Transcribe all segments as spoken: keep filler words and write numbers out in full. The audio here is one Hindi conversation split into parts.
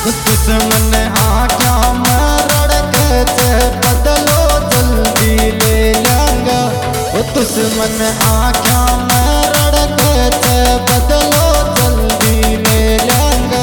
दुश्मन आँखा में रड़के से बदलो जल्दी ले लेंगे। दुश्मन आँखा में रड़के से बदलो जल्दी ले लेंगे।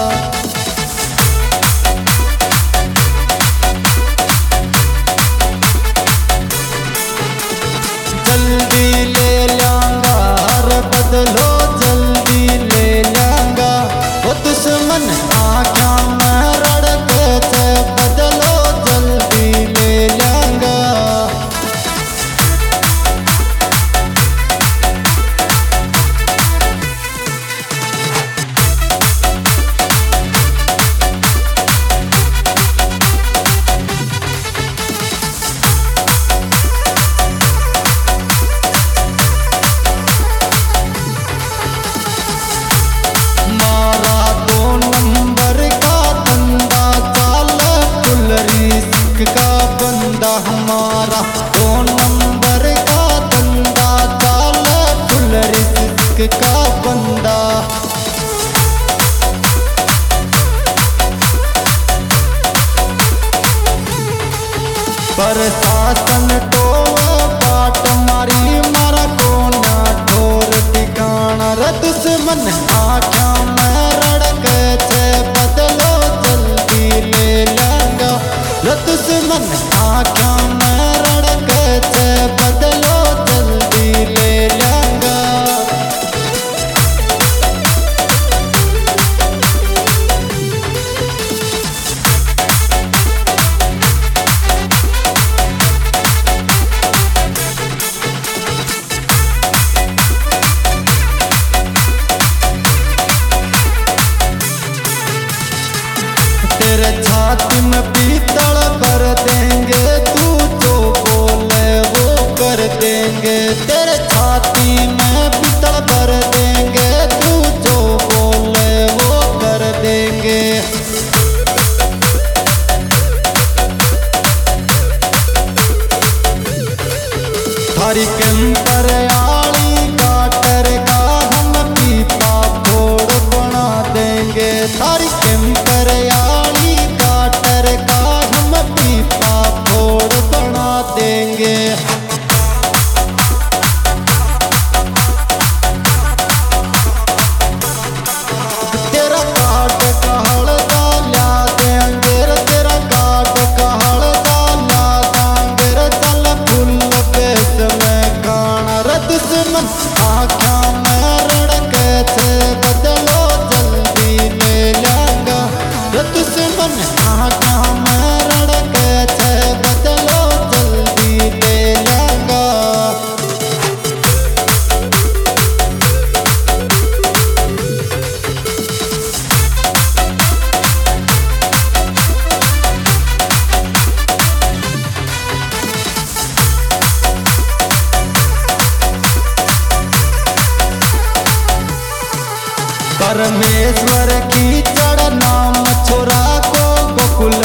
जल्दी ले लेंगा रे बदलो जल्दी ले लेंगा। वो दुश्मन आँखा में रड़के से बदलो जल्दी ले लेंगा। का बंदा हमारा दो नंबर का धंधा चाल फुल रिस्क का बंदा। प्रशासन टोवा बाट मारी मारा कोना ठोर ठिकाना रे। दुश्मन आँखा में रड़के से बदलो जल्दी ले लेंगा। दुश्मन आँखा में रड़के से बदलो जल्दी ले लेंगा। तेरे छाती में पीतल भर देंगे, तू जो बोले वो कर देंगे। तेरे छाती में पीतल भर देंगे, तू जो बोले वो कर देंगे। थारी कैंपर आली काटर का हम पीपा फोड़ बना देंगे। थारी कैंपर आली काटर का हम पीपा फोड़ बना देंगे। तेरा काट का हड़दा ला देंगे, तेरा काट का हड़दा ला देंगे। चल फुल पेश में खाना रे। दुश्मन आँखा में रड़के से बदलो जल्दी ले लेंगा। दुश्मन आँखा में रड़के से बदलो जल्दी ले लेंगा। परमेश्वर की चढ़ नाम छोरा को गोकुल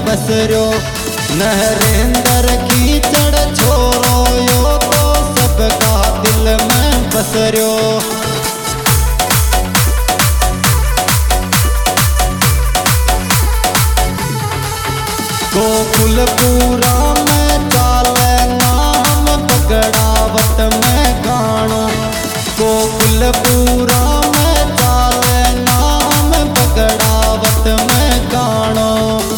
बसरो। नरेंद्र कीचड़ छोरो यो तो सबका दिल में बसरो। गोकुलपुरा में चाले नाम बगड़ावत में गाणो। गोकुलपुरा में चाले नाम बगड़ावत में गाणो।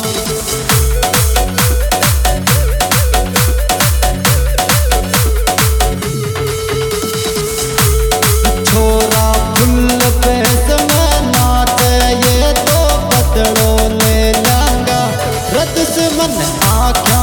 छोरा फुल पेस में नाचे ये तो बदलो ले लांगा। रत से मन आख्या